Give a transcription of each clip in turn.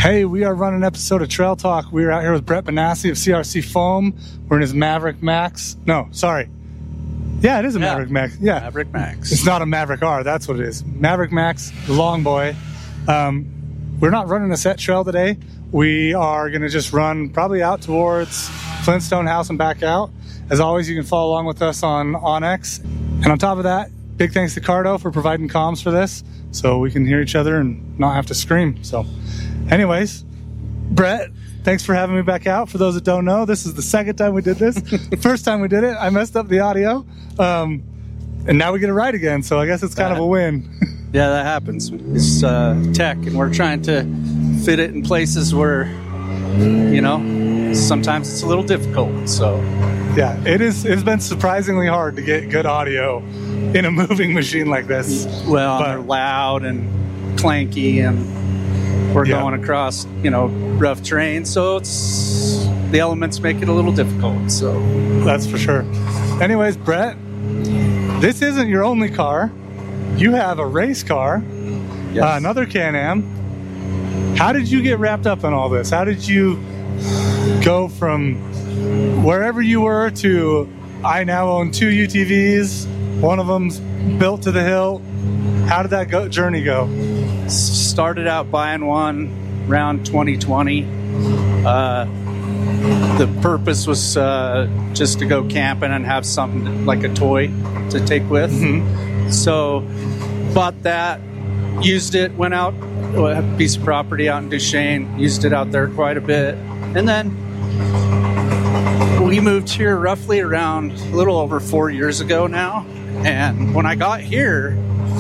Hey, we are running an episode of Trail Talk. We're out here with Brett Benassi of CRC Foam. We're in his Maverick Max. No, sorry. Yeah, it is a Maverick Max. Yeah, Maverick Max. It's not a Maverick R. That's what it is. Maverick Max, the long boy. We're not running a set trail today. We are going to just run probably out towards Flintstone House and back out. As always, you can follow along with us on OnX. And on top of that, big thanks to Cardo for providing comms for this so we can hear each other and not have to scream. So anyways, Brett, thanks for having me back out. For those that don't know, this is the second time we did this. The first time we did it, I messed up the audio. And now we get it right again, so I guess it's kind of a win. Yeah, that happens. It's tech, and we're trying to fit it in places where, sometimes it's a little difficult. So, yeah, it's been surprisingly hard to get good audio in a moving machine like this. Well, they're loud and clanky, and we're going across, rough terrain, so the elements make it a little difficult. So that's for sure. Anyways, Brett, this isn't your only car. You have a race car, yes. Another Can-Am. How did you get wrapped up in all this? How did you go from wherever you were to, I now own 2 UTVs, one of them's built to the hilt? How did that journey go? Started out buying one around 2020. The purpose was just to go camping and have something like a toy to take with. Mm-hmm. So bought that, used it, went out, a piece of property out in Duchesne, used it out there quite a bit. And then we moved here roughly around a little over 4 years ago now. And when I got here,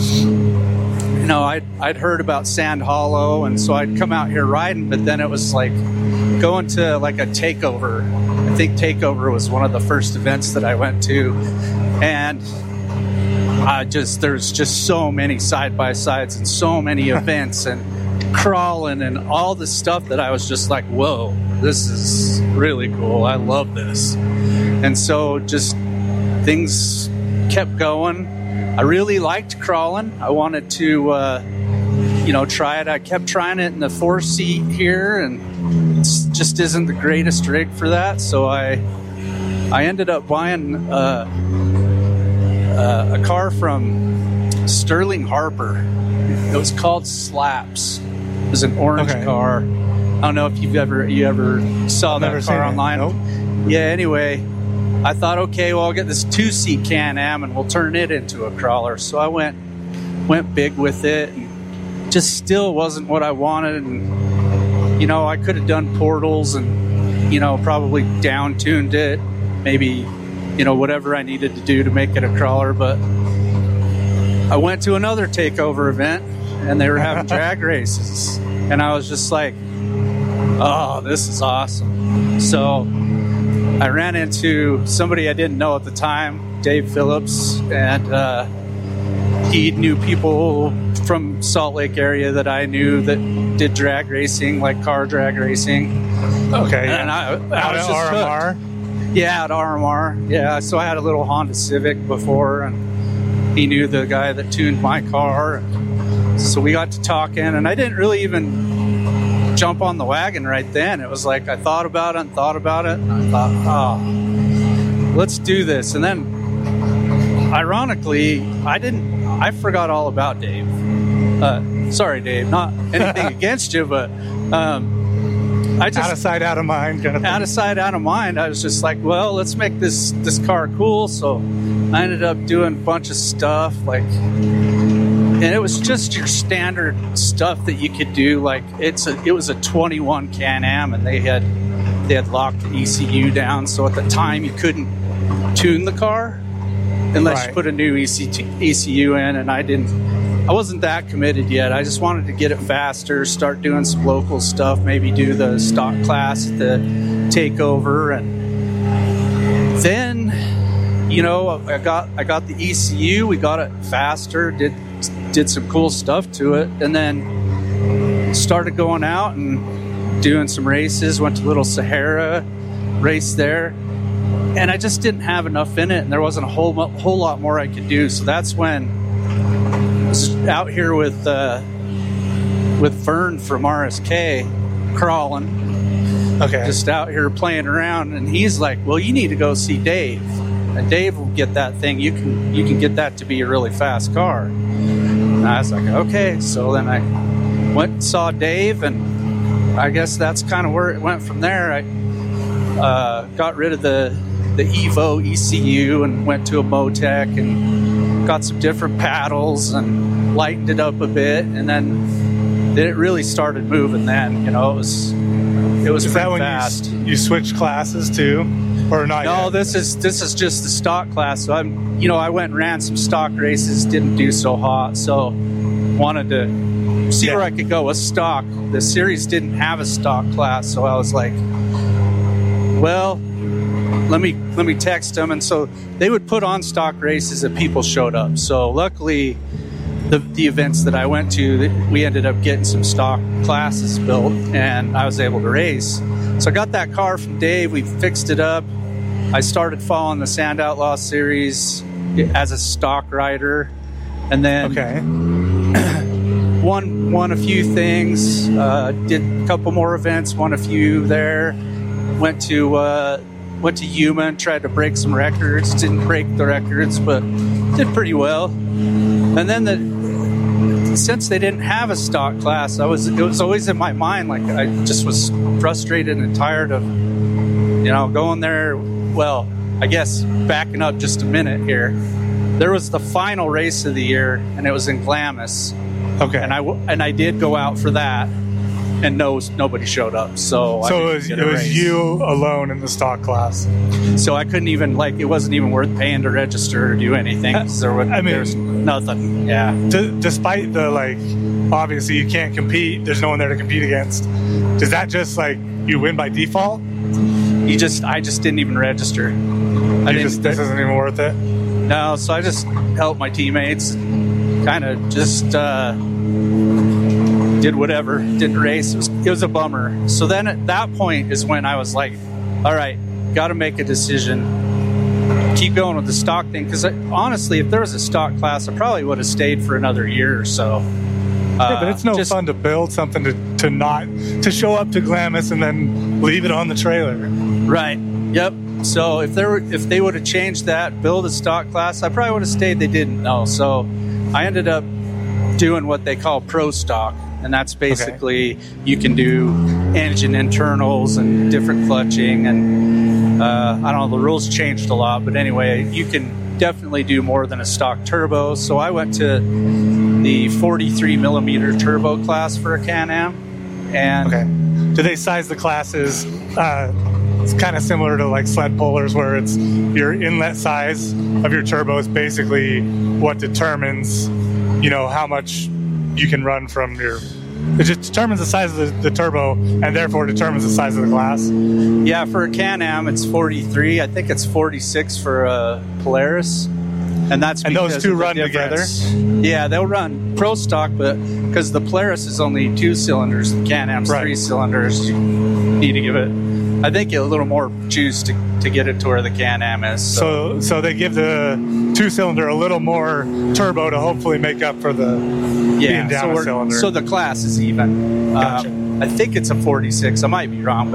I'd heard about Sand Hollow, and so I'd come out here riding, but then it was like going to like a takeover. I think Takeover was one of the first events that I went to, and there's just so many side-by-sides and so many events and crawling and all the stuff that I was just like, whoa, this is really cool. I love this. And so just things kept going. I really liked crawling. I wanted to, try it. I kept trying it in the 4-seat here, and it just isn't the greatest rig for that. So I ended up buying a car from Sterling Harper. It was called Slaps. It was an orange car. I don't know if you ever saw that car online. Nope. Yeah. Anyway. I thought, okay, well, I'll get this 2-seat Can-Am and we'll turn it into a crawler. So I went big with it, and just still wasn't what I wanted. And, I could have done portals and, probably down-tuned it, maybe, whatever I needed to do to make it a crawler. But I went to another takeover event, and they were having drag races. And I was just like, oh, this is awesome. So I ran into somebody I didn't know at the time, Dave Phillips, and he knew people from Salt Lake area that I knew that did drag racing, like car drag racing. Okay. And I was just RMR? hooked. Yeah, at RMR. Yeah, so I had a little Honda Civic before, and he knew the guy that tuned my car. So we got to talking, and I didn't really even jump on the wagon right then. It was like I thought about it, and I thought, let's do this. And then ironically, I forgot all about Dave. Sorry, Dave, not anything against you, but I just, out of sight, out of mind kind of thing. Out of sight, out of mind. I was just like, well, let's make this car cool. So I ended up doing a bunch of stuff, and it was just your standard stuff that you could do. Like it was a 21 Can-Am, and they had locked the ECU down. So at the time, you couldn't tune the car unless you put a new ECU in. And I wasn't that committed yet. I just wanted to get it faster, start doing some local stuff, maybe do the stock class at the takeover, and then I got the ECU. We got it faster. Did some cool stuff to it, and then started going out and doing some races. Went to Little Sahara, raced there, and I just didn't have enough in it, and there wasn't a whole lot more I could do. So that's when I was out here with Vern from RSK, crawling, Okay. just out here playing around. And he's like, well, you need to go see Dave. And Dave will get that thing. You can get that to be a really fast car. And I was like, okay. So then I went and saw Dave, and I guess that's kind of where it went from there. I got rid of the Evo ECU and went to a Motec and got some different paddles and lightened it up a bit, and then it really started moving. Then, it was Is that pretty when fast. you switched classes too, or not? No, yet? this is just the stock class. So I went and ran some stock races, didn't do so hot, so wanted to see where I could go with stock. The series didn't have a stock class, so I was like, well, let me text them. And so they would put on stock races if people showed up. So luckily, the events that I went to, we ended up getting some stock classes built, and I was able to race. So I got that car from Dave. We fixed it up. I started following the Sand Outlaw series as a stock rider, and then won a few things. Did a couple more events. Won a few there. Went to Yuma and tried to break some records. Didn't break the records, but did pretty well. And then since they didn't have a stock class, it was always in my mind, like I just was frustrated and tired of going there. Well, I guess backing up just a minute here, there was the final race of the year, and it was in Glamis. Okay. And I did go out for that, and nobody showed up. So it was you alone in the stock class. So I couldn't even, it wasn't even worth paying to register or do anything. There's nothing. Yeah. Despite the, obviously you can't compete, there's no one there to compete against. Does that just, you win by default? I just didn't even register. This isn't even worth it? No, so I just helped my teammates, kind of just did whatever, didn't race. It was a bummer. So then at that point is when I was like, all right, got to make a decision. Keep going with the stock thing, because honestly, if there was a stock class, I probably would have stayed for another year or so. Yeah, but it's no fun to build something to show up to Glamis and then leave it on the trailer. Right. Yep. So if they would have changed that, build a stock class, I probably would have stayed. They didn't know. So I ended up doing what they call pro stock, and that's basically you can do engine internals and different clutching, and I don't know, the rules changed a lot, but anyway, you can definitely do more than a stock turbo. So I went to the 43 millimeter turbo class for a Can-Am. And do they size the classes? It's kind of similar to sled pullers, where it's your inlet size of your turbo is basically what determines, how much you can run from your. It just determines the size of the turbo, and therefore determines the size of the class. Yeah, for a Can-Am, it's 43. I think it's 46 for a Polaris. And those two run together? Yeah, they'll run pro stock, but because the Polaris is only 2 cylinders, the Can-Am's 3 cylinders, you need to give it, I think, a little more juice to get it to where the Can-Am is. So they give the 2-cylinder a little more turbo to hopefully make up for the being down a cylinder. So the class is even. Gotcha. I think it's a 46. I might be wrong,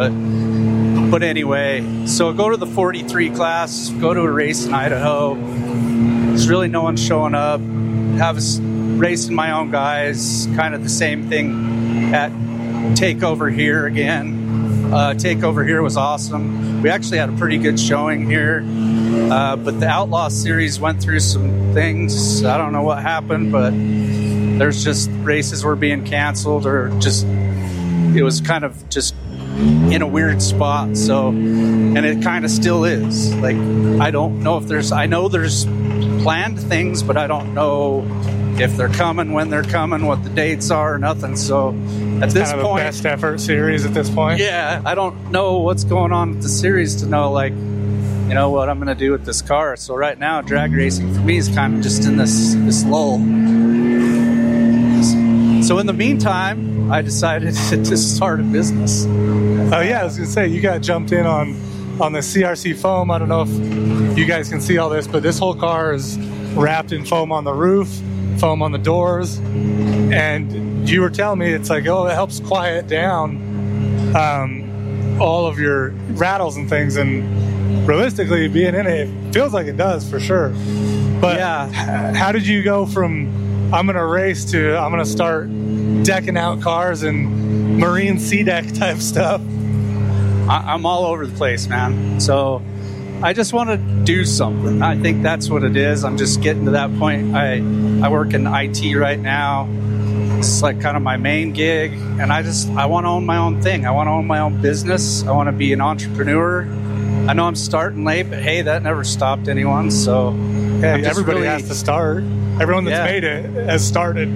but anyway, so go to the 43 class, go to a race in Idaho. There's really no one showing up. Have a racing my own guys, kind of the same thing at Takeover here again. Takeover here was awesome. We actually had a pretty good showing here, but the Outlaw series went through some things. I don't know what happened, but there's just races were being canceled, or just it was kind of just in a weird spot. So, and it kind of still is. I don't know if I know there's planned things, but I don't know if they're coming, when they're coming, what the dates are, nothing. So at this kind of point, a best effort series at this point. Yeah, I don't know what's going on with the series to know what I'm going to do with this car. So right now, drag racing for me is kind of just in this lull. So in the meantime, I decided to start a business. Oh yeah, I was going to say, you got jumped in on the CRC foam. I don't know if you guys can see all this, but this whole car is wrapped in foam on the roof, foam on the doors, and you were telling me it's it helps quiet down all of your rattles and things, and realistically being in it feels like it does for sure. But how did you go from I'm gonna race to I'm gonna start decking out cars and marine sea deck type stuff? I'm all over the place, man. So I just want to do something. I think that's what it is. I'm just getting to that point. I work in IT right now. It's like kind of my main gig, and I want to own my own thing. I want to own my own business. I want to be an entrepreneur. I know I'm starting late, but hey, that never stopped anyone. So everybody has to start. Everyone that's made it has started.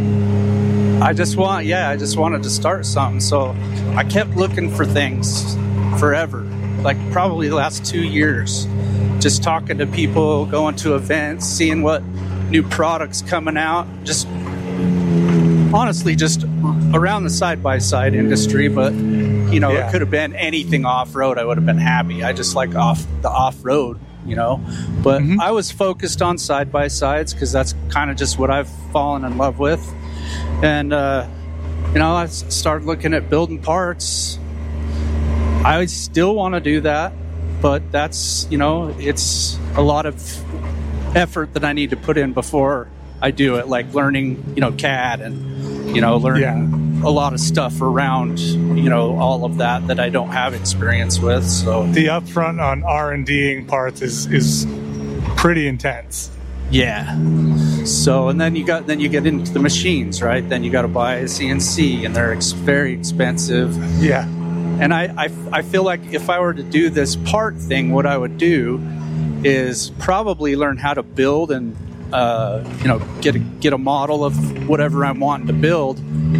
I just wanted to start something. So I kept looking for things forever, like probably the last 2 years, just talking to people, going to events, seeing what new products coming out, just honestly just around the side-by-side industry. But it could have been anything off-road. I would have been happy. I just like off-road, but I was focused on side-by-sides because that's kind of just what I've fallen in love with. And I started looking at building parts. I still want to do that, but that's, it's a lot of effort that I need to put in before I do it, like learning, CAD and, learning a lot of stuff around, all of that I don't have experience with. So the upfront on R&Ding parts is pretty intense. Yeah. So, and then you get into the machines, right? Then you got to buy a CNC, and they're very expensive. Yeah. And I feel like if I were to do this part thing, what I would do is probably learn how to build and get a model of whatever I'm wanting to build,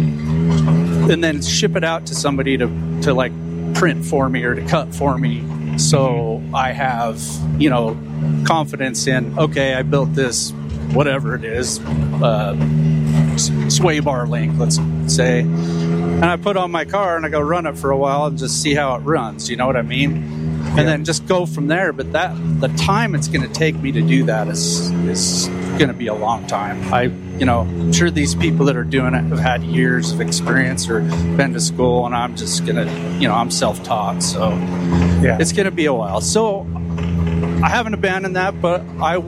and then ship it out to somebody to like print for me or to cut for me. So I have confidence in, okay, I built this, whatever it is, sway bar link, let's say, and I put on my car and I go run it for a while and just see how it runs. You know what I mean? And then just go from there. But the time it's going to take me to do that is going to be a long time. I'm sure these people that are doing it have had years of experience or been to school, and I'm just going to, I'm self-taught. So it's going to be a while. So I haven't abandoned that, but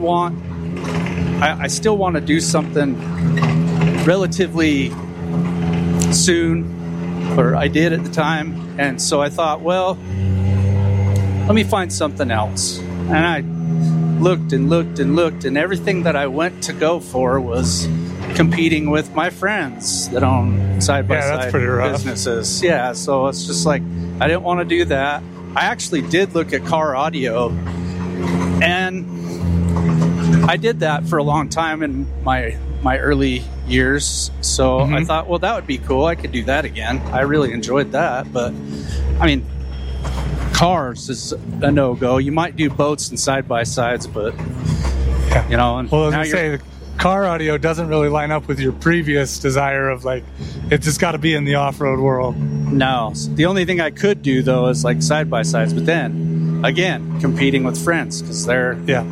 I still want to do something relatively soon, or I did at the time. And so I thought, well, let me find something else. And I looked and looked and looked, and everything that I went to go for was competing with my friends that own side-by-side businesses. Yeah, so it's just like, I didn't want to do that. I actually did look at car audio, and I did that for a long time in my early years. So I thought, well, that would be cool. I could do that again. I really enjoyed that. But, I mean, cars is a no-go. You might do boats and side-by-sides, but, And well, as I say, the car audio doesn't really line up with your previous desire of, like, it's just got to be in the off-road world. No. The only thing I could do, though, is, like, side-by-sides. But then, again, competing with friends, because they're,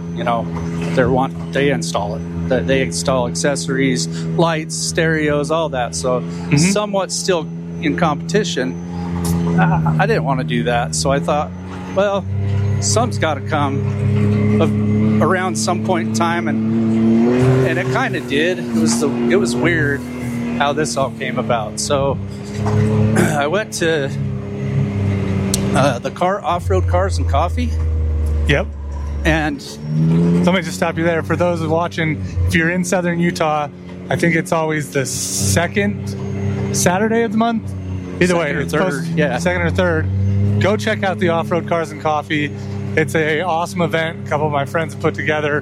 they install it. They install accessories, lights, stereos, all that. So somewhat still in competition. I didn't want to do that. So I thought, well, something's got to come around some point in time. And it kind of did. It was weird how this all came about. So I went to the Off-Road Cars and Coffee. Yep. And let me just stop you there. For those watching, if you're in southern Utah, I think it's always the second Saturday of the month. Either way, it's second or third. Go check out the Off-Road Cars and Coffee. It's an awesome event. A couple of my friends put together.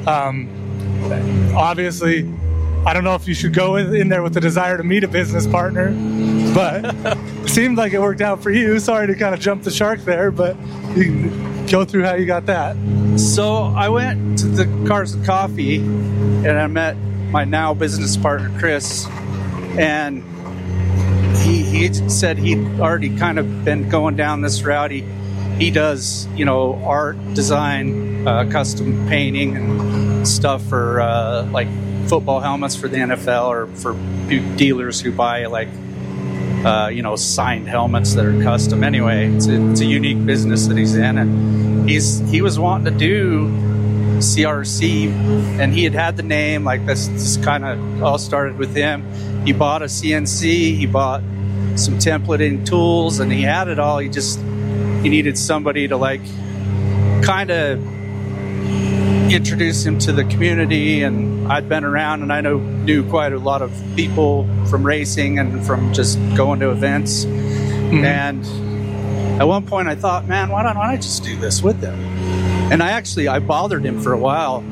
Obviously, I don't know if you should go in there with the desire to meet a business partner, but it seemed like it worked out for you. Sorry to kind of jump the shark there, but you can go through how you got that. So I went to the Cars and Coffee, and I met my now business partner, Chris, and he said he'd already kind of been going down this route. He does, art, design, custom painting and stuff for like football helmets for the NFL, or for dealers who buy like signed helmets that are custom. Anyway, it's a unique business that he's in, and he was wanting to do CRC, and he had the name. Like this kind of all started with him. He bought a CNC, he bought some templating tools, and he had it all. He needed somebody to like kind of introduce him to the community, and I'd been around and I knew quite a lot of people from racing and from just going to events. Mm-hmm. And at one point I thought, man, why don't I just do this with him? And I bothered him for a while.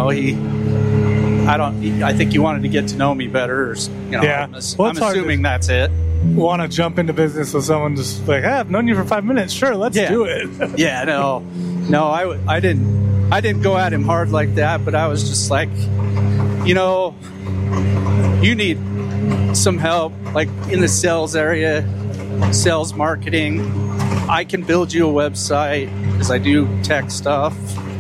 I think he wanted to get to know me better. I'm assuming that's it. Want to jump into business with someone just like, hey, I've known you for 5 minutes. Sure, let's do it. Yeah, no, I didn't go at him hard like that, but I was just like, you need some help, like in the sales area, sales marketing. I can build you a website because I do tech stuff.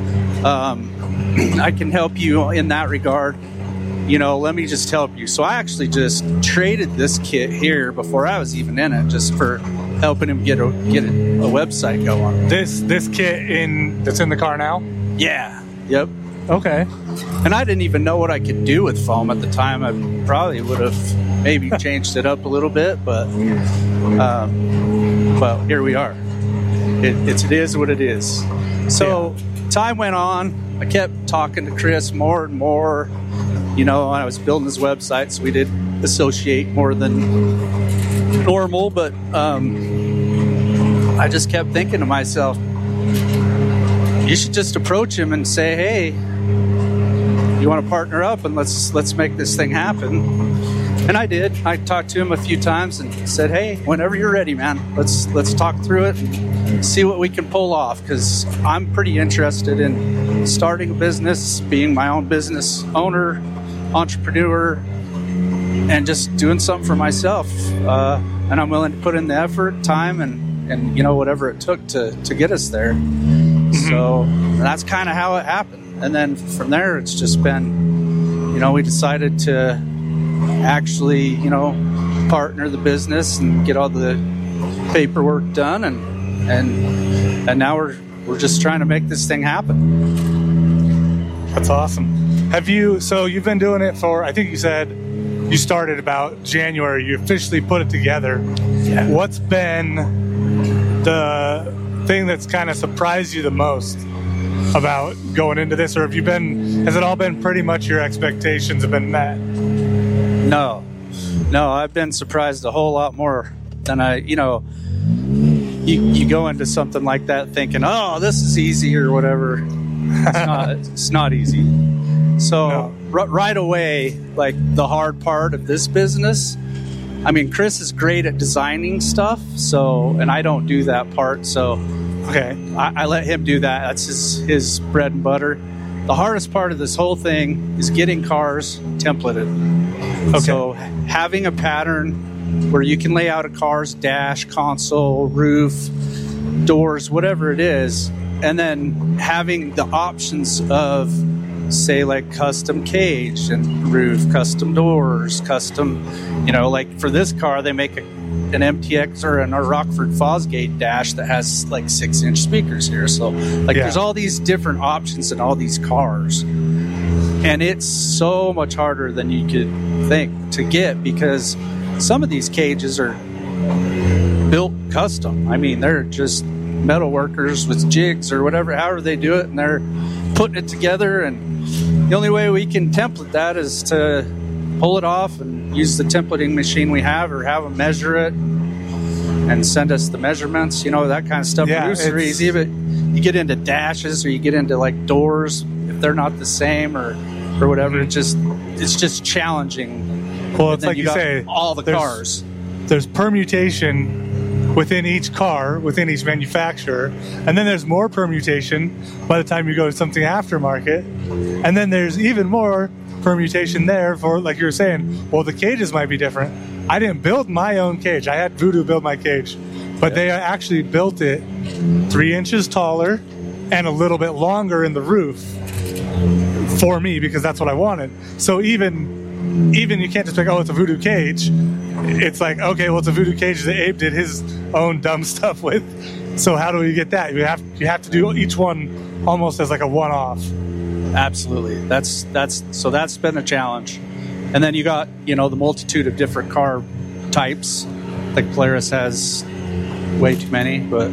I can help you in that regard. Let me just help you. So I actually just traded this kit here before I was even in it, just for helping him get a website going. This kit that's in the car now? Yeah. Yep. Okay. And I didn't even know what I could do with foam at the time. I probably would have maybe changed it up a little bit, but well, here we are. It is what it is. So time went on. I kept talking to Chris more and more. I was building his website, so we did associate more than normal, but I just kept thinking to myself, you should just approach him and say, hey, you want to partner up and let's make this thing happen. And I did. I talked to him a few times and said, hey, whenever you're ready, man, let's talk through it and see what we can pull off, because I'm pretty interested in starting a business, being my own business owner, entrepreneur, and just doing something for myself. And I'm willing to put in the effort, time, and whatever it took to get us there. Mm-hmm. So that's kind of how it happened. And then from there, it's just been, we decided to actually, partner the business and get all the paperwork done, and now we're just trying to make this thing happen. That's awesome. You've been doing it for, I think you said you started about January, you officially put it together. Yeah. What's been the thing that's kind of surprised you the most about going into this, or has it all been pretty much your expectations have been met? No, I've been surprised a whole lot more than you go into something like that thinking, oh, this is easy or whatever. It's not easy. So right away, like the hard part of this business, Chris is great at designing stuff, and I don't do that part. So, okay, I let him do that. That's his bread and butter. The hardest part of this whole thing is getting cars templated. Okay. So having a pattern where you can lay out a car's dash, console, roof, doors, whatever it is, and then having the options of, say, like custom cage and roof, custom doors, custom, like for this car, they make an MTX or a Rockford Fosgate dash that has like 6-inch speakers here. So there's all these different options in all these cars. And it's so much harder than you could think to get, because some of these cages are built custom. They're just metal workers with jigs or however they do it, and they're putting it together. And the only way we can template that is to pull it off and use the templating machine we have, or have them measure it and send us the measurements, that kind of stuff. Yeah, it's easy, but you get into dashes, or you get into like doors, if they're not the same or whatever, it's just challenging. Well, it's like you say, all the cars. There's permutation within each car, within each manufacturer, and then there's more permutation by the time you go to something aftermarket, and then there's even more permutation there for, like you were saying, well, the cages might be different. I didn't build my own cage. I had Voodoo build my cage, but they actually built it 3 inches taller and a little bit longer in the roof for me, because that's what I wanted. So even even you can't just be like, oh, it's a voodoo cage. It's like, okay, well, it's a voodoo cage that Abe did his own dumb stuff with. So how do we get that? You have to do each one almost as like a one-off. Absolutely. That's been a challenge. And then you got, the multitude of different car types. Like Polaris has way too many, but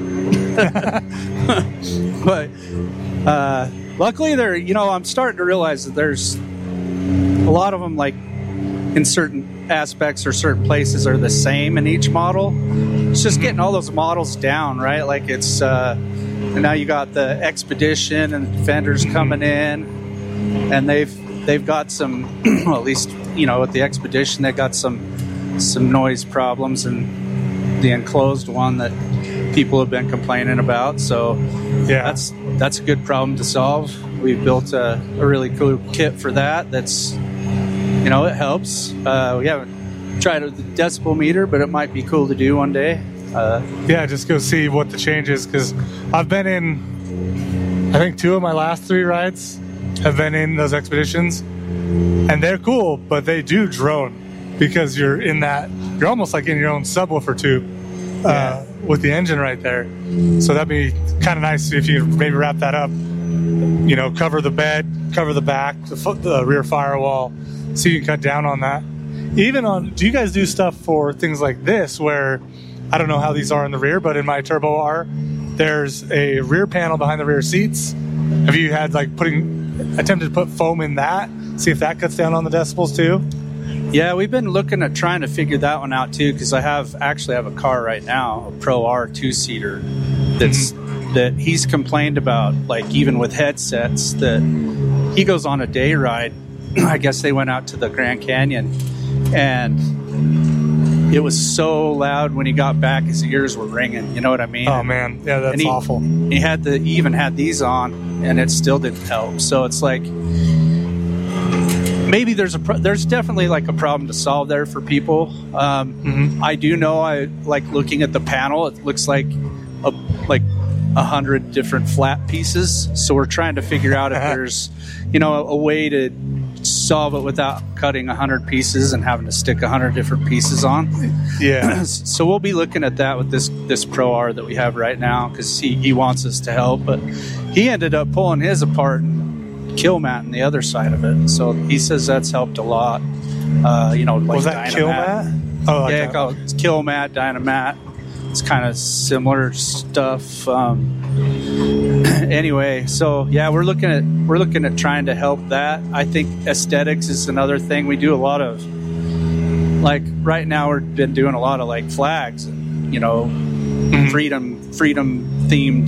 luckily I'm starting to realize that there's a lot of them, like in certain aspects or certain places, are the same in each model. It's just getting all those models down, right? Like it's and now you got the Expedition and the Defenders coming in, and they've got some well, at least with the Expedition they got some noise problems, and the enclosed one that people have been complaining about. So yeah, that's a good problem to solve. We've built a really cool kit for that. That's it helps. We haven't tried the decibel meter, but it might be cool to do one day. Just go see what the change is, because I've been in, I think 2 of my last 3 rides have been in those Expeditions, and they're cool, but they do drone because you're almost like in your own subwoofer tube with the engine right there. So that'd be kind of nice if you maybe wrap that up, cover the bed, cover the back, the rear firewall, so you can cut down on that. Do you guys do stuff for things like this where, I don't know how these are in the rear, but in my Turbo R, there's a rear panel behind the rear seats. Have you had attempted to put foam in that? See if that cuts down on the decibels too? Yeah, we've been looking at trying to figure that one out too, because I have a car right now, a Pro R 2-seater, that he's complained about, like even with headsets, that he goes on a day ride. I guess they went out to the Grand Canyon, and it was so loud when he got back, his ears were ringing. You know what I mean? Oh man, yeah, that's awful. He even had these on, and it still didn't help. So it's like, maybe there's definitely like a problem to solve there for people. I do know, I like looking at the panel. It looks like 100 different flat pieces. So we're trying to figure out if there's, a way to solve it without cutting 100 pieces and having to stick 100 different pieces on. Yeah. So we'll be looking at that with this Pro R that we have right now, because he wants us to help, but he ended up pulling his apart and kill matting the other side of it. So he says that's helped a lot. Like was that Dynamat. kill mat? Oh, yeah, it's kill mat, Dynamat. It's kind of similar stuff. Anyway, so yeah, we're looking at trying to help that. I think aesthetics is another thing. We do a lot of, like right now we've been doing a lot of like flags, and freedom themed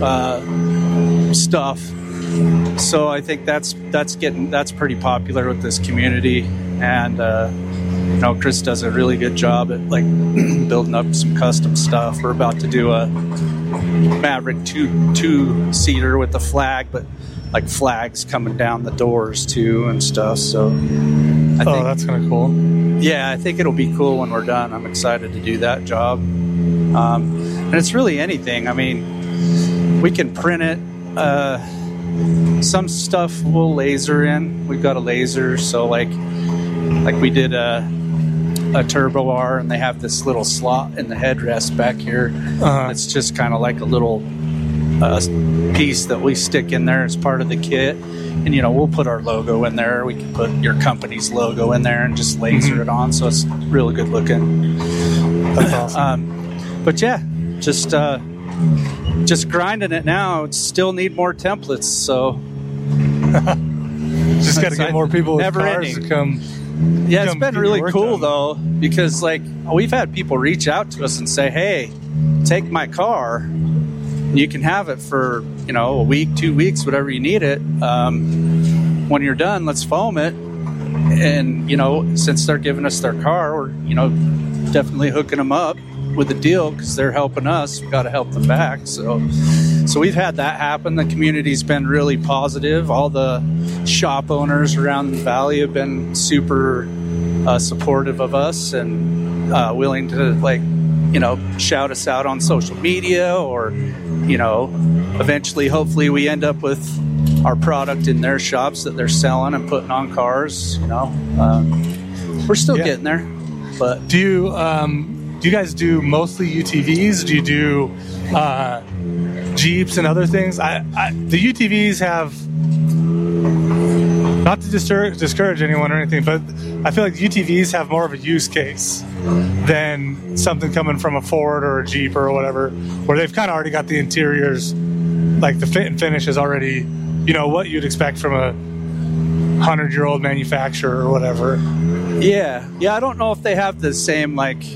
stuff. So I think that's pretty popular with this community, and Chris does a really good job at like building up some custom stuff. We're about to do a Maverick 2-seater with the flag, but like flags coming down the doors too and stuff. So I think that's kind of cool. Yeah, I think it'll be cool when we're done. I'm excited to do that job. And it's really anything. I mean, we can print it. Some stuff we'll laser in. We've got a laser, so like we did a Turbo R, and they have this little slot in the headrest back here. It's just kind of like a little piece that we stick in there as part of the kit, and we'll put our logo in there. We can put your company's logo in there and just laser it on, so it's really good looking. That's awesome. But yeah, just grinding it now. It still need more templates, so just got to get more people with cars ending. to come. Yeah, it's been really cool though, because like we've had people reach out to us and say, "Hey, take my car. You can have it for a week, 2 weeks, whatever you need it. When you're done, let's foam it." And since they're giving us their car, we're definitely hooking them up with the deal, because they're helping us. We've got to help them back. So we've had that happen. The community's been really positive. All the shop owners around the valley have been super supportive of us and willing to shout us out on social media, or eventually hopefully we end up with our product in their shops that they're selling and putting on cars. We're still getting there. But do you guys do mostly UTVs? Do you do Jeeps and other things? The UTVs have, not to discourage anyone or anything, but I feel like UTVs have more of a use case than something coming from a Ford or a Jeep or whatever, where they've kind of already got the interiors, like the fit and finish is already, what you'd expect from a 100-year-old manufacturer or whatever. Yeah. I don't know if they have the same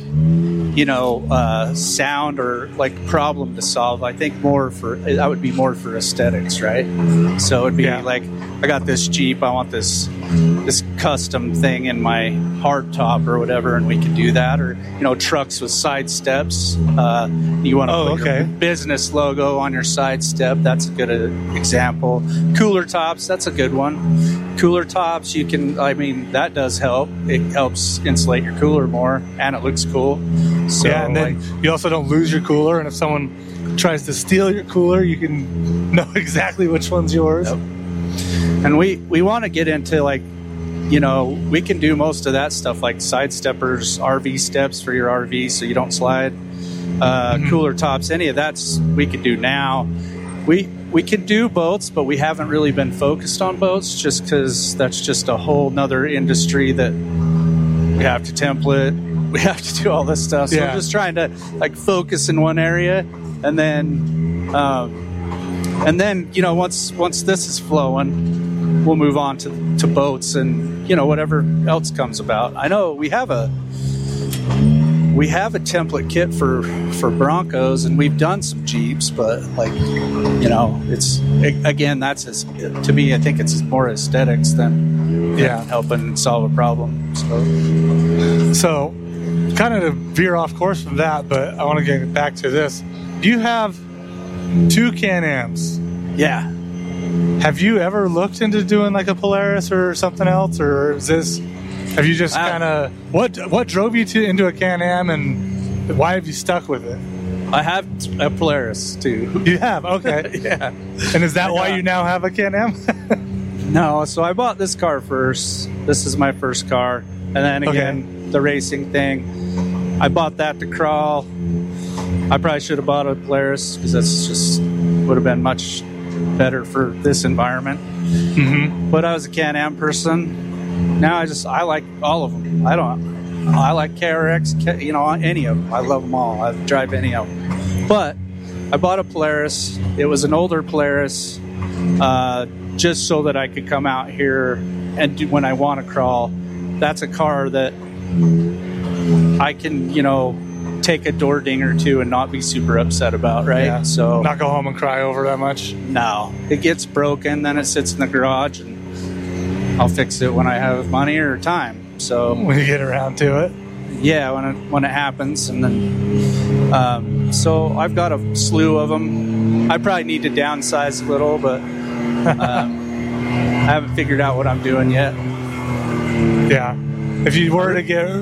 sound or like problem to solve. I think that would be more for aesthetics, right? So it'd be like, I got this Jeep, I want this custom thing in my hardtop or whatever, and we can do that. Or trucks with side steps. You want to put your business logo on your side step. That's a good example. Cooler tops, that's a good one. Cooler tops, that does help. It helps insulate your cooler more, and it looks cool. So, and then you also don't lose your cooler, and if someone tries to steal your cooler, you can know exactly which one's yours. Yep. And we want to get into we can do most of that stuff, like side steppers, RV steps for your RV so you don't slide, cooler tops, any of that's we can do now. We can do boats, but we haven't really been focused on boats just because that's just a whole nother industry that we have to template. We have to do all this stuff. So we're just trying to focus in one area, and then once this is flowing, we'll move on to boats and whatever else comes about. I know we have a template kit for Broncos, and we've done some Jeeps, but it's again, that's to me, I think it's more aesthetics than helping solve a problem. So kind of to veer off course from that, but I want to get back to this. You have 2 Can-Ams. Yeah. Have you ever looked into doing like a Polaris or something else, or have you just kind of what drove you into a Can-Am, and why have you stuck with it? I have a Polaris too. You have? Okay. Yeah. And is that why you now have a Can-Am? No, so I bought this car first. This is my first car, and then again the racing thing. I bought that to crawl. I probably should have bought a Polaris because that's just would have been much better for this environment. Mm-hmm. But I was a Can-Am person. Now I like all of them. I like KRX, any of them. I love them all. I drive any of them. But I bought a Polaris. It was an older Polaris, just so that I could come out here and do when I want to crawl. That's a car that I can, take a door ding or two and not be super upset about, right? Yeah. So not go home and cry over that much. No, it gets broken, then it sits in the garage, and I'll fix it when I have money or time. So when you get around to it, yeah, when it happens, and then so I've got a slew of them. I probably need to downsize a little, but I haven't figured out what I'm doing yet. Yeah, if you were to get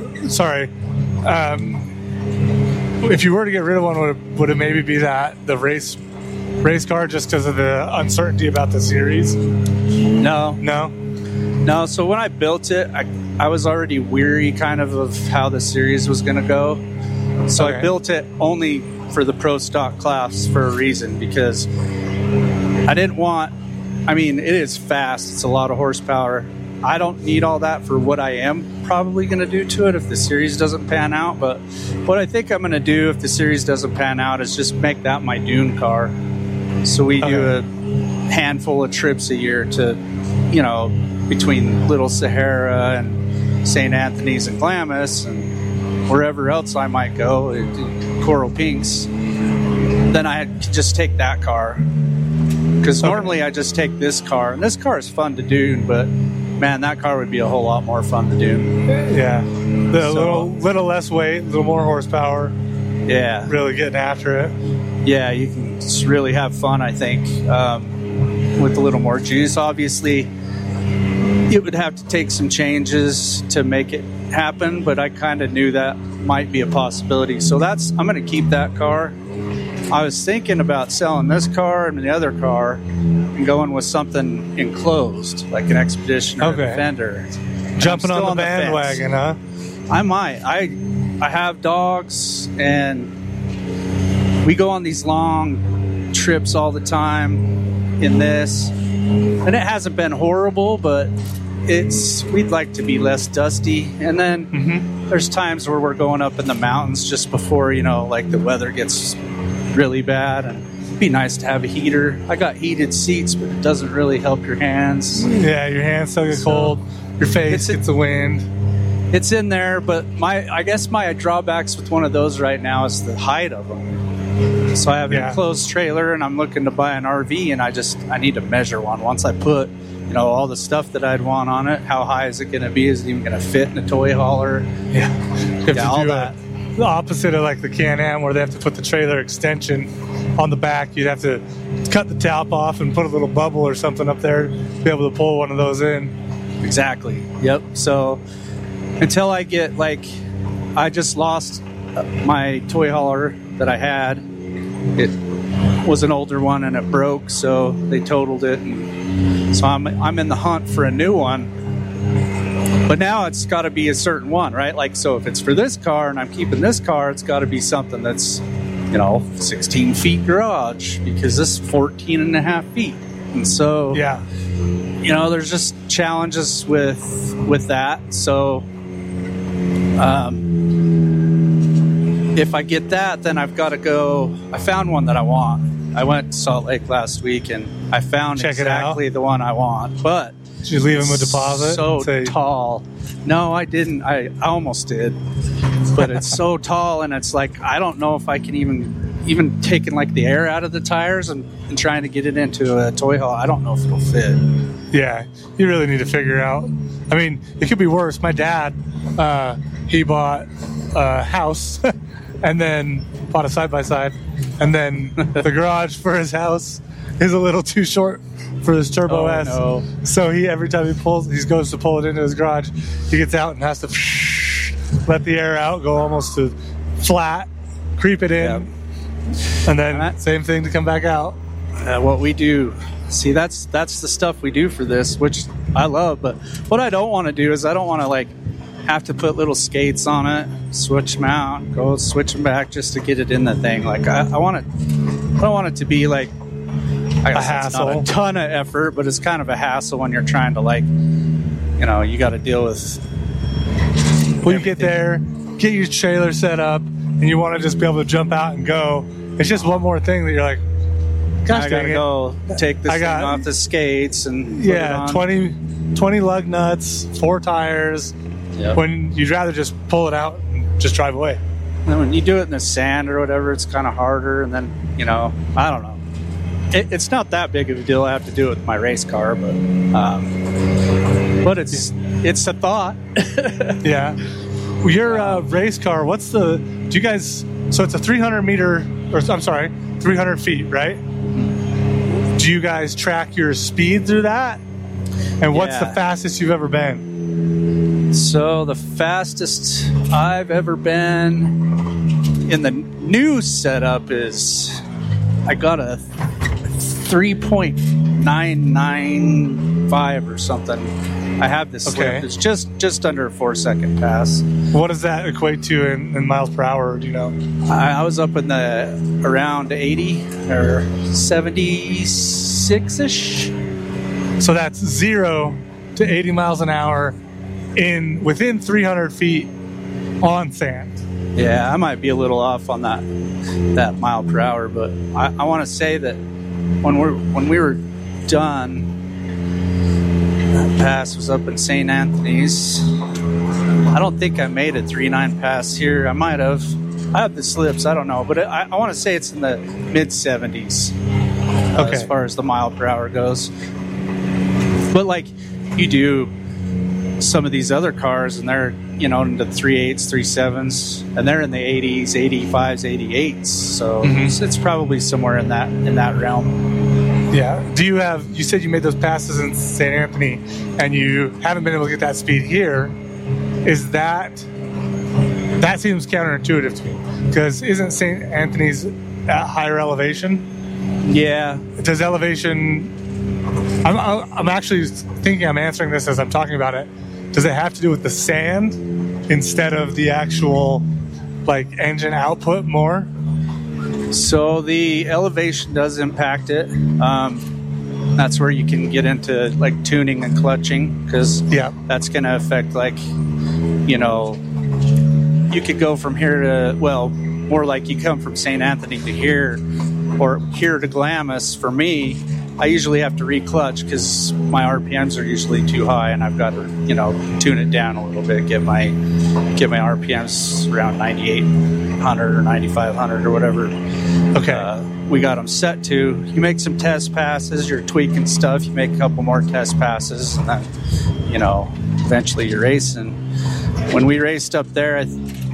if you were to get rid of one, would it maybe be the race car, just because of the uncertainty about the series? No. So when I built it, I was already weary kind of how the series was going to go. So I built it only for the pro stock class for a reason, because I didn't want, it is fast. It's a lot of horsepower. I don't need all that for what I am probably going to do to it if the series doesn't pan out. But what I think I'm going to do if the series doesn't pan out is just make that my dune car. So we do a handful of trips a year to, between Little Sahara and St. Anthony's and Glamis and wherever else I might go, Coral Pinks. Then I just take that car. Because normally I just take this car. And this car is fun to dune, but man, that car would be a whole lot more fun to do. Yeah. Little less weight, a little more horsepower. Yeah. Really getting after it. Yeah, you can just really have fun, I think, with a little more juice. Obviously, it would have to take some changes to make it happen, but I kind of knew that might be a possibility. So I'm going to keep that car. I was thinking about selling this car and the other car and going with something enclosed, like an Expedition or a Defender. Jumping on the bandwagon, huh? I might. I have dogs, and we go on these long trips all the time in this, and it hasn't been horrible, but we'd like to be less dusty. And then there's times where we're going up in the mountains just before, like the weather gets really bad, and it'd be nice to have a heater. I got heated seats, but it doesn't really help your hands. Yeah, your hands still get cold. Your face gets the wind. It's in there, but I guess my drawbacks with one of those right now is the height of them. So I have an enclosed trailer, and I'm looking to buy an RV, and I need to measure one. Once I put, all the stuff that I'd want on it, how high is it going to be? Is it even going to fit in a toy hauler? Yeah, all that. The opposite of like the Can-Am, where they have to put the trailer extension on the back. You'd have to cut the top off and put a little bubble or something up there to be able to pull one of those in. Exactly. Yep. So until I get I just lost my toy hauler that I had. It was an older one and it broke, so they totaled it. And so I'm in the hunt for a new one. But now it's got to be a certain one, right? So if it's for this car and I'm keeping this car, it's got to be something that's, 16 feet garage, because this is 14 and a half feet. And so, there's just challenges with that. So if I get that, then I've got to go. I found one that I want. I went to Salt Lake last week, and I found exactly the one I want. But did you leave him a deposit? So tall. No, I didn't. I almost did. But it's so tall, and it's I don't know if I can even taking the air out of the tires and trying to get it into a toy haul. I don't know if it'll fit. Yeah, you really need to figure out. I mean, it could be worse. My dad, he bought a house and then bought a side-by-side, and then the garage for his house is a little too short for his Turbo S. No. So every time he goes to pull it into his garage, he gets out and has to let the air out, go almost to flat, creep it in, and then same thing to come back out. What we do, see, that's the stuff we do for this, which I love. But what I don't want to do is I don't want to have to put little skates on it, switch them out, go switch them back just to get it in the thing. I don't want it to be a hassle. Not a ton of effort, but it's kind of a hassle when you're trying to you got to deal with. Well, you get there, get your trailer set up, and you want to just be able to jump out and go. It's just one more thing that you're like, gosh, I gotta go take this thing off the skates and put it on. 20 lug nuts, 4 tires. Yep. When you'd rather just pull it out and just drive away. And when you do it in the sand or whatever, it's kind of harder. And then I don't know. It's not that big of a deal. I have to do it with my race car, but it's a thought. Yeah. Your race car, do you guys, so it's a 300 feet, right? Mm-hmm. Do you guys track your speed through that? And what's the fastest you've ever been? So the fastest I've ever been in the new setup is I got a 3.995 or something. I have this slip. It's just under a 4-second pass. What does that equate to in miles per hour? Do you know? I was up in around 80 or 76-ish. So that's 0 to 80 miles an hour within 300 feet on sand. Yeah, I might be a little off on that mile per hour, but I want to say that when we were done, that pass was up in St. Anthony's. I don't think I made a 3.9 pass here. I might have. I have the slips. I don't know, but I want to say it's in the mid 70s as far as the mile per hour goes. But you do some of these other cars, and they're into 3.8s, 3.7s, and they're in the 80s, 85s, 88s. So it's probably somewhere in that realm. Yeah. You said you made those passes in St. Anthony, and you haven't been able to get that speed here. Is that seems counterintuitive to me, because isn't St. Anthony's at higher elevation? Yeah. Does elevation I'm actually thinking I'm answering this as I'm talking about it. Does it have to do with the sand instead of the actual like engine output more? So the elevation does impact it. That's where you can get into like tuning and clutching, because that's going to affect, like, you know, you could go from here to, well, more like you come from St. Anthony to here, or here to Glamis. For me, I usually have to re-clutch because my RPMs are usually too high, and I've got to, you know, tune it down a little bit, get my RPMs around 9,800 or 9,500 or whatever. Okay. We got them set to. You make some test passes, you're tweaking stuff, you make a couple more test passes, and then, you know, eventually you're racing. When we raced up there, I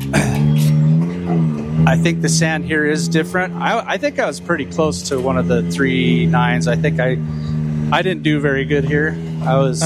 think the sand here is different. I think I was pretty close to one of the 3.9s. I think I didn't do very good here. I was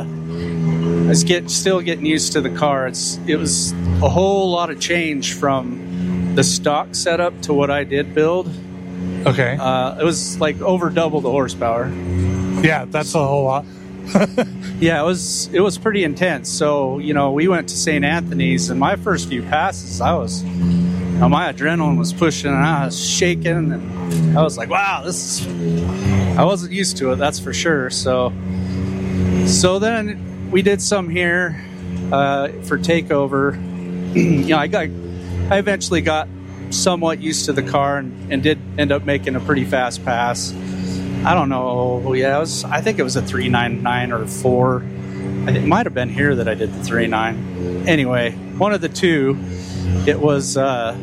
still getting used to the car. It was a whole lot of change from the stock setup to what I did build. Okay. It was like over double the horsepower. Yeah, that's a whole lot. Yeah, it was pretty intense. So, you know, we went to St. Anthony's, and my first few passes, my adrenaline was pushing, and I was shaking, and I was like, wow, I wasn't used to it, that's for sure. So then we did some here for takeover. You know, I eventually got somewhat used to the car and did end up making a pretty fast pass. I don't know. Yeah, I think it was a 3.99 or 4. It might have been here that I did the 3.9. Anyway, one of the two. It was the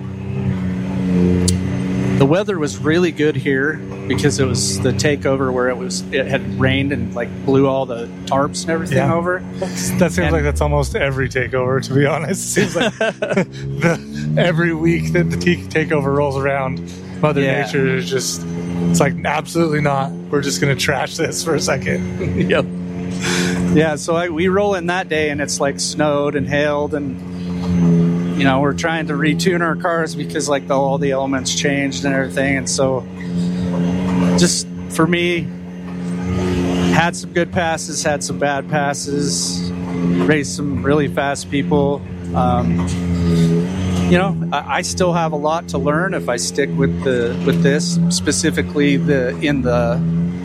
weather was really good here because it was the takeover where it had rained and like blew all the tarps and everything over. That seems like that's almost every takeover, to be honest. It seems like every week that the takeover rolls around, Mother Nature is just, it's like, absolutely not. We're just going to trash this for a second. Yep. Yeah, so we roll in that day, and it's like snowed and hailed, and, you know, we're trying to retune our cars because like all the elements changed and everything. And so just for me, had some good passes, had some bad passes, raced some really fast people. You know, I still have a lot to learn if I stick with this, specifically in the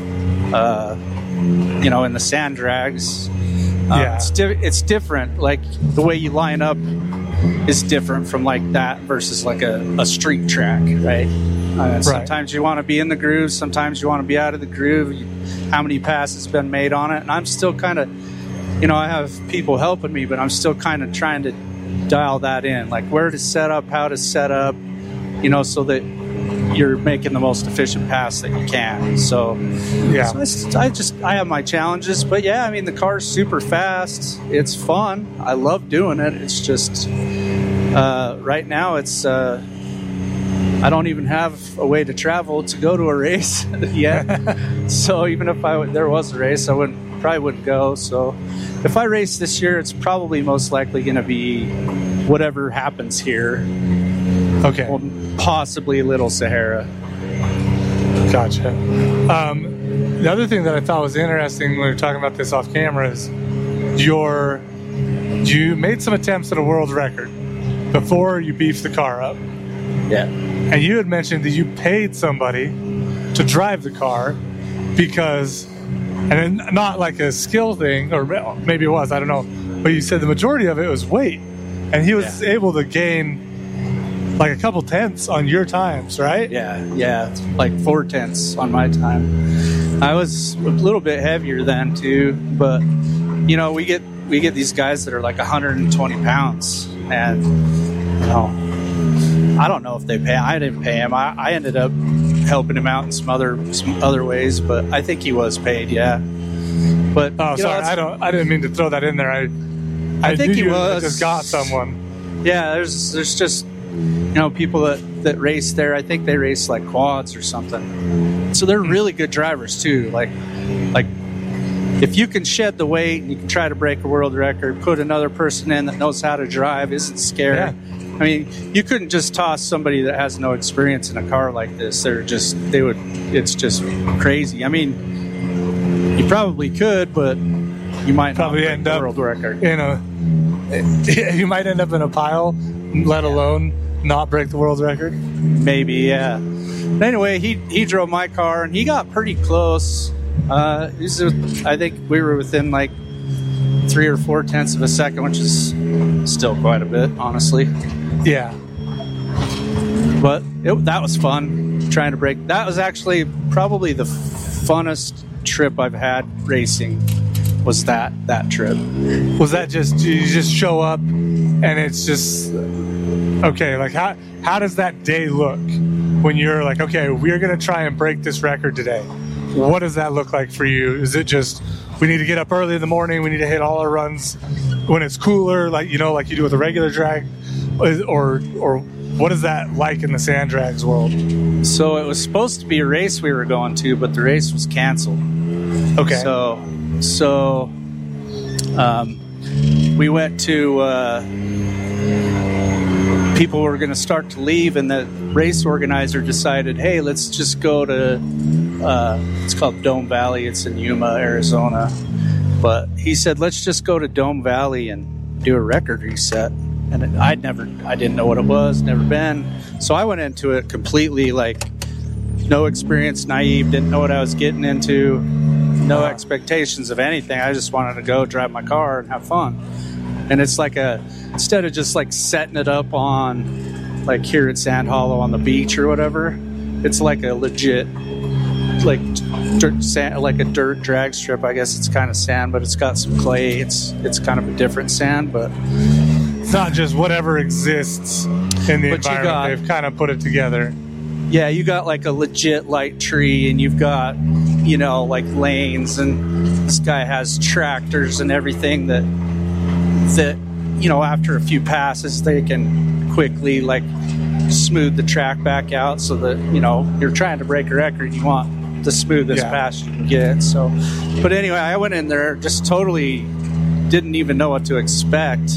sand drags. It's different. Like the way you line up is different from like that versus like a street track, right? Sometimes you want to be in the groove, sometimes you want to be out of the groove. How many passes have been made on it? And I'm still kind of, you know, I have people helping me, but I'm still kind of trying to dial that in, like where to set up, how to set up, you know, so that you're making the most efficient pass that you can. So I have my challenges, but yeah, I mean, the car's super fast. It's fun. I love doing it. It's just right now it's I don't even have a way to travel to go to a race yet. So even if there was a race, I probably wouldn't go. So if I race this year, it's probably most likely going to be whatever happens here. Okay. Well, possibly Little Sahara. Gotcha. The other thing that I thought was interesting when we were talking about this off camera is you made some attempts at a world record before you beefed the car up. Yeah. And you had mentioned that you paid somebody to drive the car because, and not like a skill thing, or maybe it was, I don't know, but you said the majority of it was weight. And he was able to gain like a couple tenths on your times, right? Yeah, like 4 tenths on my time. I was a little bit heavier then too, but you know, we get these guys that are like 120 pounds, and you know, I don't know if they pay. I didn't pay him. I ended up helping him out in some other ways, but I think he was paid. Yeah. But sorry, I didn't mean to throw that in there. I think he was. Just got someone. Yeah, there's just, you know, people that race there. I think they race like quads or something. So they're really good drivers too. Like if you can shed the weight and you can try to break a world record, put another person in that knows how to drive, isn't scared. Yeah. I mean, you couldn't just toss somebody that has no experience in a car like this. It's just crazy. I mean, You probably could, but you might Probably not end break the up world record. You might end up in a pile, let alone not break the world record. Maybe, yeah. But anyway, he drove my car, and he got pretty close. I think we were within like 3 or 4 tenths of a second, which is still quite a bit, honestly. Yeah. But that was fun, trying to break. That was actually probably the funnest trip I've had racing, was that trip. Was that just, you just show up and it's just, okay, like how does that day look when you're like, okay, we're going to try and break this record today? What does that look like for you? Is it just, we need to get up early in the morning, we need to hit all our runs when it's cooler, like, you know, like you do with a regular drag? Or what is that like in the sand drags world? So it was supposed to be a race we were going to, but the race was canceled. Okay. So we went to, people were going to start to leave, and the race organizer decided, hey, let's just go to, it's called Dome Valley. It's in Yuma, Arizona. But he said, let's just go to Dome Valley and do a record reset. And I didn't know what it was, never been. So I went into it completely like no experience, naive, didn't know what I was getting into, no expectations of anything. I just wanted to go drive my car and have fun. And it's like instead of just like setting it up on like here at Sand Hollow on the beach or whatever, it's like a legit like dirt sand, like a dirt drag strip. I guess it's kind of sand, but it's got some clay. It's kind of a different sand, but it's not just whatever exists in the environment. They've kind of put it together. Yeah, you got like a legit light tree, and you've got, you know, like lanes, and this guy has tractors and everything that you know, after a few passes they can quickly like smooth the track back out, so that, you know, you're trying to break a record, you want the smoothest pass you can get. So, but anyway, I went in there just totally didn't even know what to expect,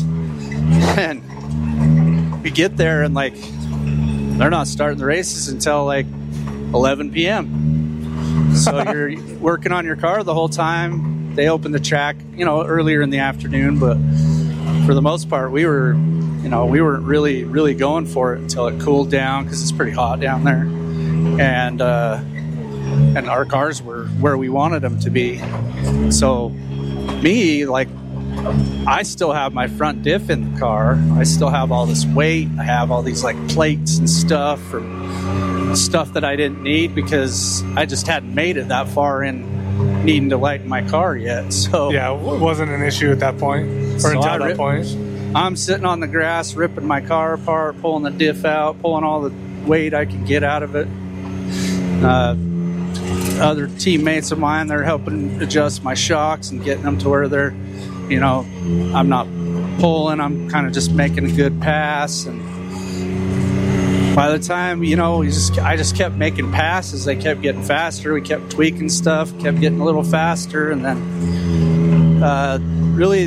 and we get there and like they're not starting the races until like 11 p.m. So you're working on your car the whole time. They open the track, you know, earlier in the afternoon, but for the most part, we weren't really going for it until it cooled down, because it's pretty hot down there, and our cars were where we wanted them to be. So me, like, I still have my front diff in the car. I still have all this weight. I have all these like plates and stuff that I didn't need, because I just hadn't made it that far in needing to lighten my car yet. So yeah, it wasn't an issue at that point, or until that point. I'm sitting on the grass, ripping my car apart, pulling the diff out, pulling all the weight I can get out of it. Other teammates of mine, they're helping adjust my shocks and getting them to where they're, you know, I'm not pulling, I'm kind of just making a good pass. And by the time, you know, I just kept making passes. They kept getting faster. We kept tweaking stuff, kept getting a little faster. And then really,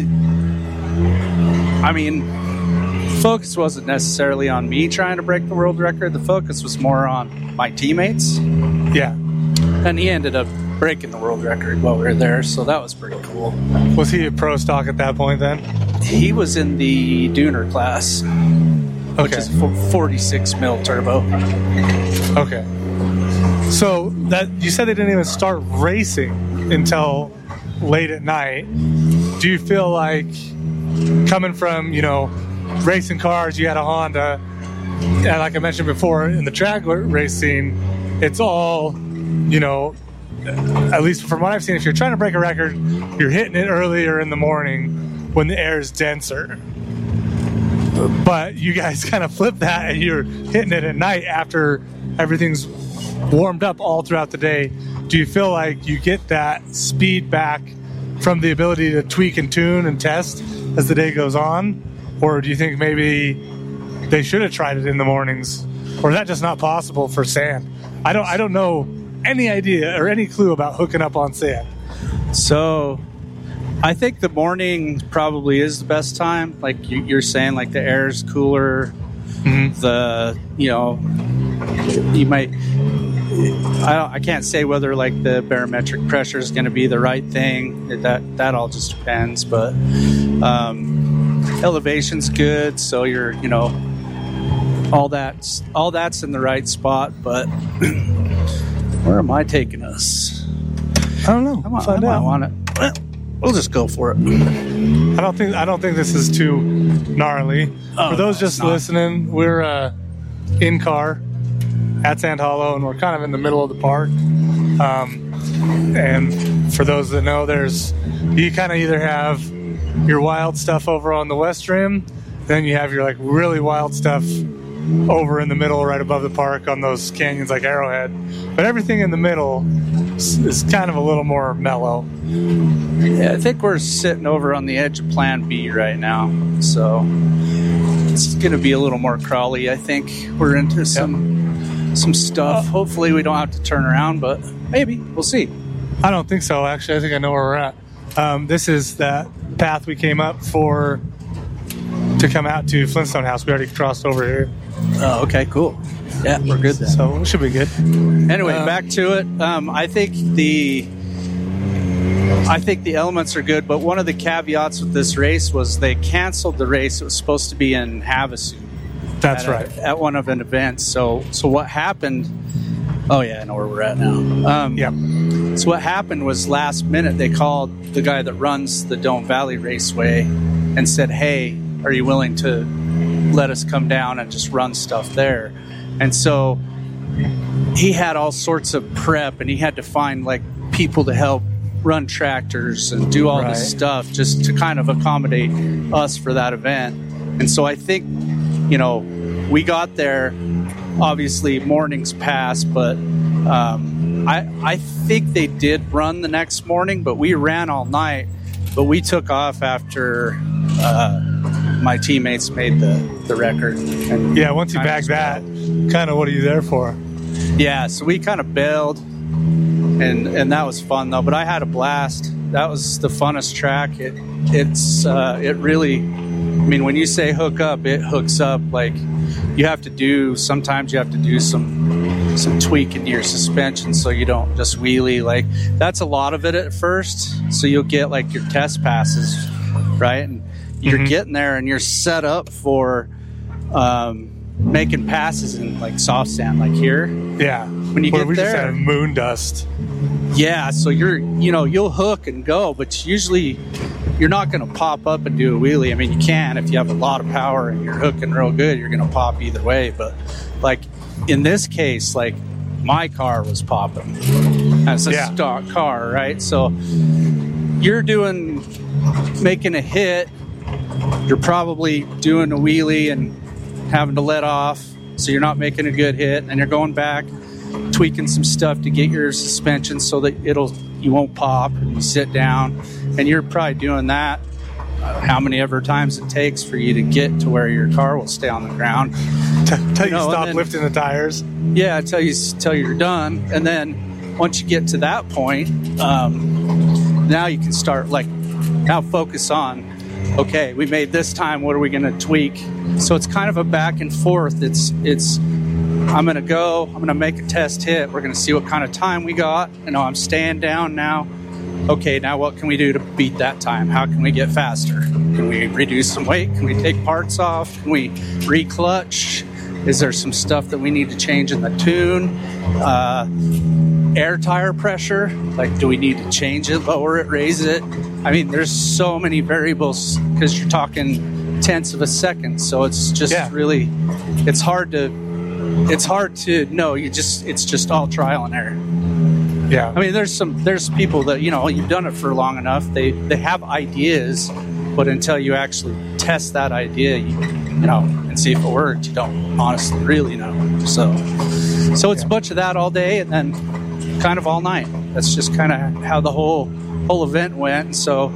I mean, the focus wasn't necessarily on me trying to break the world record. The focus was more on my teammates. Yeah. And he ended up breaking the world record while we were there, so that was pretty cool. Was he a pro stock at that point then? He was in the Dooner class, which is 46 mil turbo. Okay. So that you said they didn't even start racing until late at night. Do you feel like, coming from, you know, racing cars, you had a Honda, and like I mentioned before, in the drag race scene, it's all, you know, at least from what I've seen, if you're trying to break a record, you're hitting it earlier in the morning when the air is denser. But you guys kind of flip that, and you're hitting it at night after everything's warmed up all throughout the day. Do you feel like you get that speed back from the ability to tweak and tune and test as the day goes on? Or do you think maybe they should have tried it in the mornings? Or is that just not possible for sand? I don't know any idea or any clue about hooking up on sand. So I think the morning probably is the best time. Like you're saying, like the air's cooler. Mm-hmm. You might, I can't say whether like the barometric pressure is going to be the right thing. That all just depends. But elevation's good, so you're, you know, all that's in the right spot. But where am I taking us? I don't know. I might want it. Well, we'll just go for it. I don't think this is too gnarly. For those just listening, we're in car at Sand Hollow, and we're kind of in the middle of the park. And for those that know, you kind of either have your wild stuff over on the west rim, then you have your like really wild stuff over in the middle, right above the park on those canyons like Arrowhead. But everything in the middle is kind of a little more mellow. Yeah, I think we're sitting over on the edge of Plan B right now, so it's going to be a little more crawly. I think we're into some stuff. Hopefully we don't have to turn around, but maybe. We'll see. I don't think so, actually. I think I know where we're at. This is that path we came up to come out to Flintstone House. We already crossed over here. Oh, okay, cool. Yeah, we're good then. So it should be good. Anyway, back to it. I think the elements are good, but one of the caveats with this race was they canceled the race. It was supposed to be in Havasu. That's right. At one of an event. So what happened? Oh yeah, I know where we're at now. Yeah. So what happened was last minute they called the guy that runs the Dome Valley Raceway and said, "Hey, are you willing to let us come down and just run stuff there?" And so he had all sorts of prep, and he had to find like people to help run tractors and do all this stuff just to kind of accommodate us for that event. And so I think, you know, we got there, obviously mornings passed, but I think they did run the next morning, but we ran all night. But we took off after my teammates made the record. And yeah, once you bagged that, kind of what are you there for? Yeah, so we kind of bailed, and that was fun though. But I had a blast. That was the funnest track. It really, I mean, when you say hook up, it hooks up. Like sometimes you have to do some tweaking to your suspension so you don't just wheelie. Like that's a lot of it at first. So you'll get like your test passes, right? And you're getting there and you're set up for making passes in like soft sand, like here. Yeah. When you get we there, just had moon dust. Yeah. So you'll hook and go, but usually you're not going to pop up and do a wheelie. I mean, you can if you have a lot of power and you're hooking real good, you're going to pop either way. But like in this case, like my car was popping as a stock car, right? So you're making a hit. You're probably doing a wheelie and having to let off, so you're not making a good hit, and you're going back, tweaking some stuff to get your suspension so that you won't pop, and you sit down, and you're probably doing that how many ever times it takes for you to get to where your car will stay on the ground. Till you stop lifting the tires. Yeah, till you're done, and then once you get to that point, now you can start now focus on, okay, we made this time, what are we going to tweak? So it's kind of a back and forth. It's I'm going to make a test hit. We're going to see what kind of time we got. I'm staying down now. Okay, now what can we do to beat that time? How can we get faster? Can we reduce some weight? Can we take parts off? Can we re-clutch? Is there some stuff that we need to change in the tune? Air tire pressure, like do we need to change it, lower it, raise it? I mean, there's so many variables because you're talking tenths of a second, so it's just really, it's hard to know. It's just all trial and error. Yeah, I mean, there's people that you've done it for long enough. They have ideas, but until you actually test that idea, and see if it works, you don't honestly really know. So it's a bunch of that all day, and then kind of all night. That's just kind of how the whole event went. So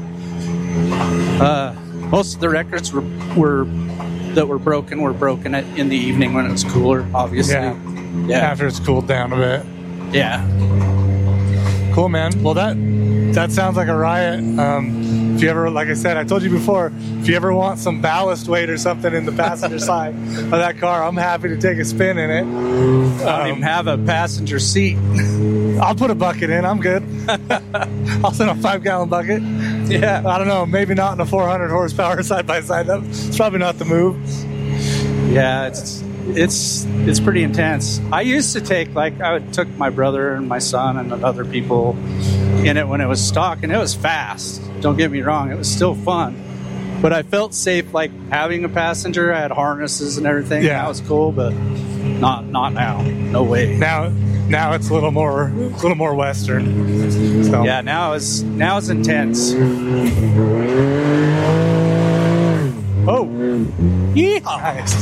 most of the records were broken in the evening when it was cooler, obviously. Yeah. After it's cooled down a bit. Yeah. Cool, man. Well, that sounds like a riot. if you ever, like I said, I told you before, if you ever want some ballast weight or something in the passenger side of that car, I'm happy to take a spin in it. I don't even have a passenger seat. I'll put a bucket in. I'm good. I'll send a 5-gallon bucket. Yeah. I don't know. Maybe not in a 400 horsepower side by side. It's probably not the move. Yeah, it's pretty intense. I used to take, I took my brother and my son and other people in it when it was stock, and it was fast. Don't get me wrong, it was still fun. But I felt safe, having a passenger. I had harnesses and everything. Yeah. That was cool, but not now. No way. Now it's a little more Western. So. Yeah, now it's intense. Oh, Yeah. nice.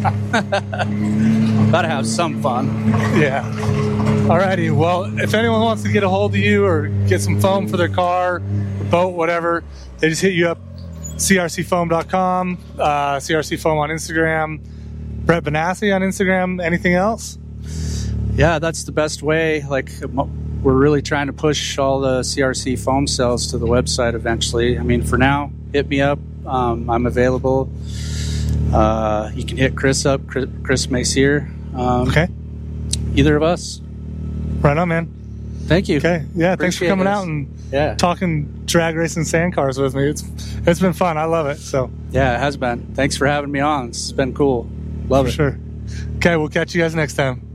Gotta have some fun. Yeah. Alrighty. Well, if anyone wants to get a hold of you or get some foam for their car, boat, whatever, they just hit you up. crcfoam.com, CRC Foam on Instagram, Brett Benassi on Instagram. Anything else? Yeah, that's the best way. We're really trying to push all the CRC foam cells to the website eventually. I mean, for now, hit me up. I'm available. You can hit Chris up, Chris Macier. Okay. Either of us. Right on, man. Thank you. Okay. Yeah, thanks for Appreciate coming this. out and talking drag racing sand cars with me. It's been fun. I love it. So Yeah, it has been. Thanks for having me on. It's been cool. Love for it. sure. Okay, we'll catch you guys next time.